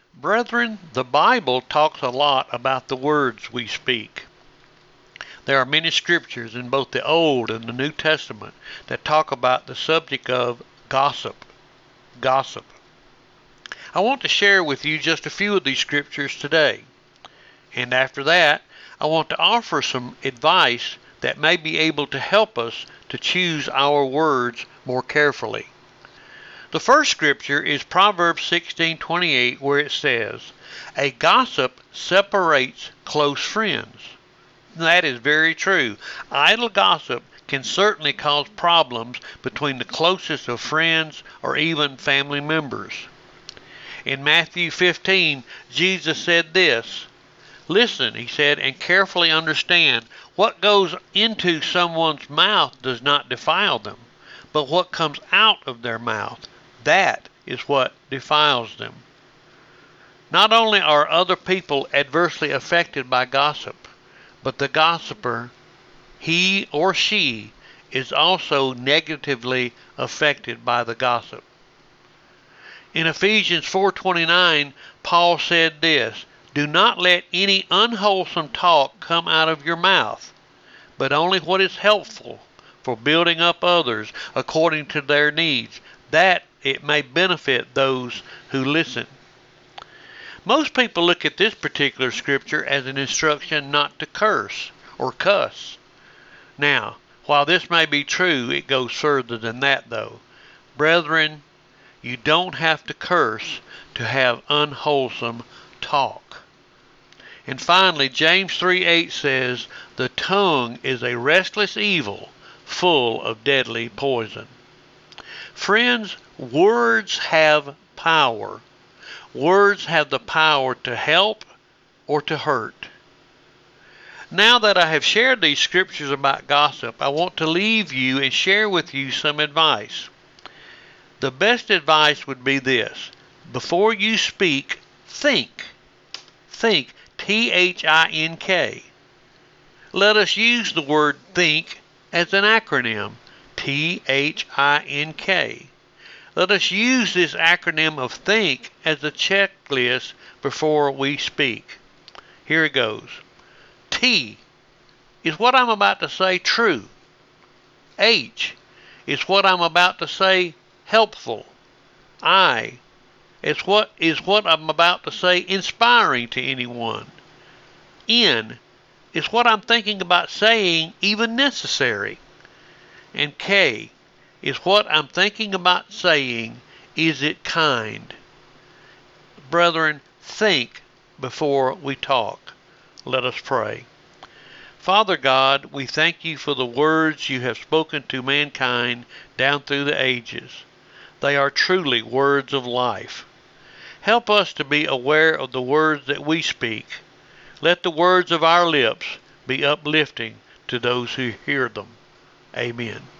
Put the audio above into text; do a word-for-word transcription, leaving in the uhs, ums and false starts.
Brethren, the Bible talks a lot about the words we speak. There are many scriptures in both the Old and the New Testament that talk about the subject of gossip. Gossip. I want to share with you just a few of these scriptures today. And after that, I want to offer some advice that may be able to help us to choose our words more carefully. The first scripture is Proverbs sixteen twenty-eight, where it says, "A gossip separates close friends." That is very true. Idle gossip can certainly cause problems between the closest of friends or even family members. In Matthew fifteen, Jesus said this, "Listen," he said, "and carefully understand. What goes into someone's mouth does not defile them, but what comes out of their mouth, that is what defiles them." Not only are other people adversely affected by gossip, but the gossiper, he or she, is also negatively affected by the gossip. In Ephesians four twenty-nine, Paul said this, "Do not let any unwholesome talk come out of your mouth, but only what is helpful for building up others according to their needs, that it may benefit those who listen." Most people look at this particular scripture as an instruction not to curse or cuss. Now, while this may be true, it goes further than that though. Brethren, you don't have to curse to have unwholesome talk. And finally, James three eight says, "The tongue is a restless evil, full of deadly poison." Friends, words have power. Words have the power to help or to hurt. Now that I have shared these scriptures about gossip, I want to leave you and share with you some advice. The best advice would be this: before you speak, think. Think, T H I N K. Let us use the word think as an acronym, T H I N K. Let us use this acronym of think as a checklist before we speak. Here it goes. T, is what I'm about to say true? H, is what I'm about to say helpful? I, is what is what I'm about to say inspiring to anyone? N, is what I'm thinking about saying even necessary? And K, is what I'm thinking about saying, is it kind? Brethren, think before we talk. Let us pray. Father God, we thank you for the words you have spoken to mankind down through the ages. They are truly words of life. Help us to be aware of the words that we speak. Let the words of our lips be uplifting to those who hear them. Amen.